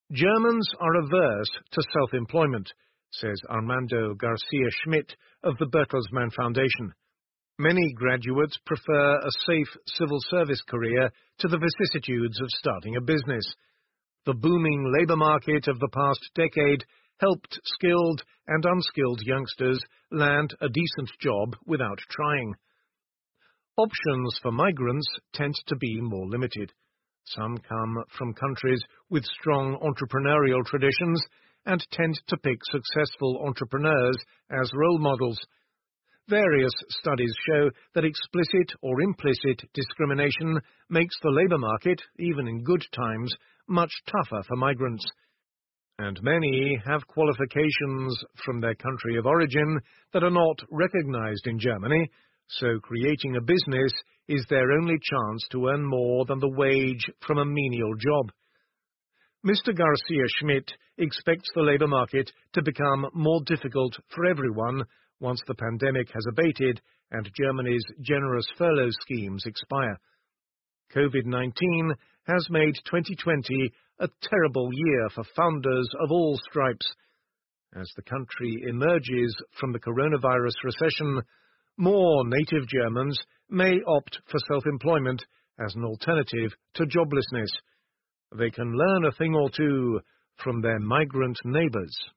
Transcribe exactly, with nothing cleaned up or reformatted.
Germans are averse to self-employment, says Armando Garcia Schmidt of the Bertelsmann Foundation. Many graduates prefer a safe civil service career to the vicissitudes of starting a business. The booming labour market of the past decade helped skilled and unskilled youngsters land a decent job without trying. Options for migrants tend to be more limited. Some come from countries with strong entrepreneurial traditions and tend to pick successful entrepreneurs as role models. Various studies show that explicit or implicit discrimination makes the labour market, even in good times, much tougher for migrants. And many have qualifications from their country of origin that are not recognised in Germany, so creating a business is their only chance to earn more than the wage from a menial job. Mister Garcia Schmidt expects the labour market to become more difficult for everyone once the pandemic has abated and Germany's generous furlough schemes expire. COVID nineteen has made twenty twenty a terrible year for founders of all stripes. As the country emerges from the coronavirus recession, more native Germans may opt for self-employment as an alternative to joblessness. They can learn a thing or two from their migrant neighbours.